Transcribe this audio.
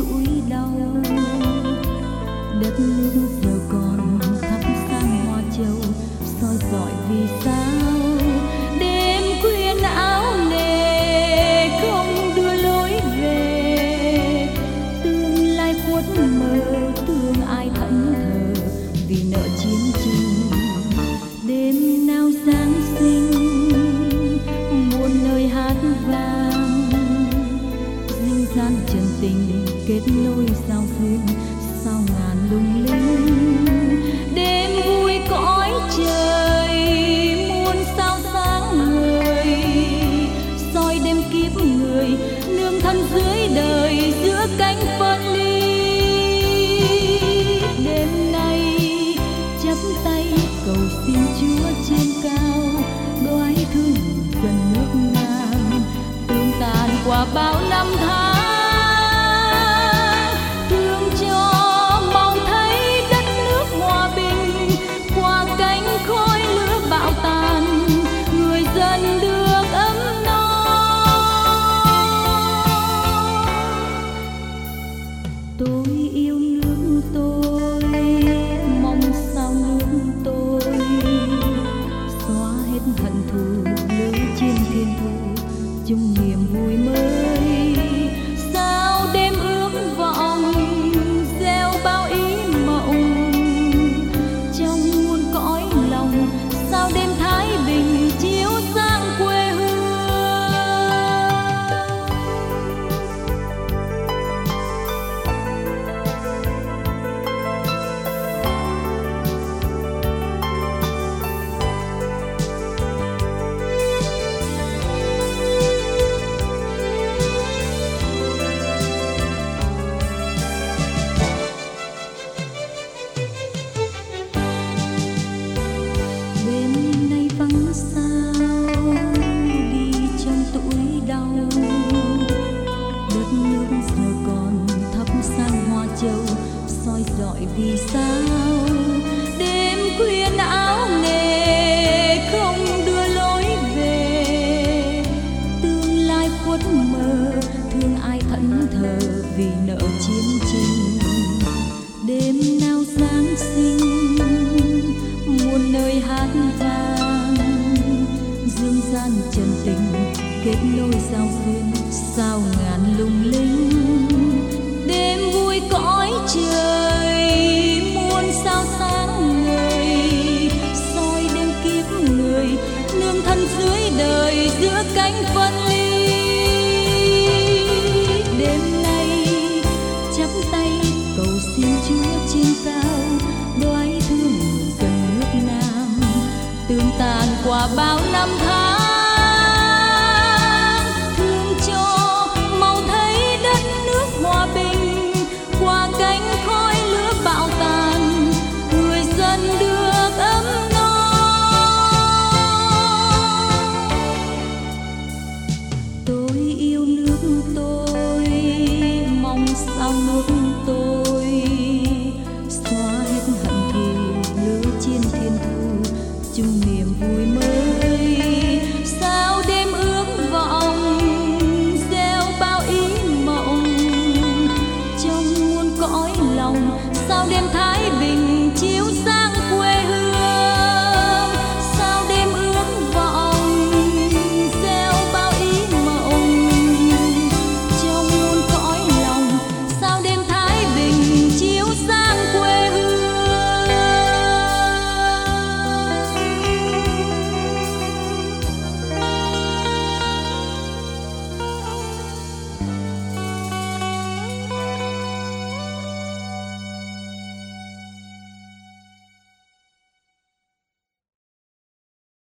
tuổi đau. Đất nước giờ còn thắp sang hoa châu, soi rọi vì sao đêm khuya áo nề không đưa lối về. Tương lai khuất mờ, thương ai thẫn thờ vì nợ chiến tranh. Đêm nào Giáng sinh muôn nơi hát vang, duyên gian trần tình kết nối giao duyên sao ngàn lung linh. Đêm vui cõi trời muôn sao sáng ngời, soi đêm kiếp người nương thân dưới đời giữa cánh phân ly. Đêm nay chắp tay cầu xin Chúa trên cao, đoái thương gần nước Nam tương tàn qua bao năm tháng. Thương cho mong thấy đất nước hòa bình, qua cánh khói lửa bão tàn người dân được ấm no. Tôi yêu nước tôi, mong sao nước tôi xóa hết hận thù, lưới trên thiên thu chung niềm vui mới. Sao đêm ước vọng gieo bao ý mộng, trong muôn cõi lòng sao đêm thái bình chiếu sáng quê hương. Đêm nay vắng sao đi trong tuổi đau, đất nước giờ còn thắp sang hoa châu soi rọi vì sao đêm khuya áo nề không đưa lối về. Tương lai khuất mờ, thương ai thẫn thờ vì nợ chiến tranh. Đêm nào Giáng sinh muôn nơi hát vang, dương gian trần tình kết nối giao duyên sao ngàn lung linh. Đêm vui cõi trời muôn sao sáng ngời, soi đêm kiếp người nương thân dưới đời giữa cánh phân ly. Đêm nay chắp tay cầu xin Chúa trên cao, đoái thương gần nước Nam tương tàn qua bao năm tháng. Thương cho mau thấy đất nước hòa bình, qua cánh khói lửa bão tàn người dân được ấm no. Tôi yêu nước tôi, mong sao nước tôi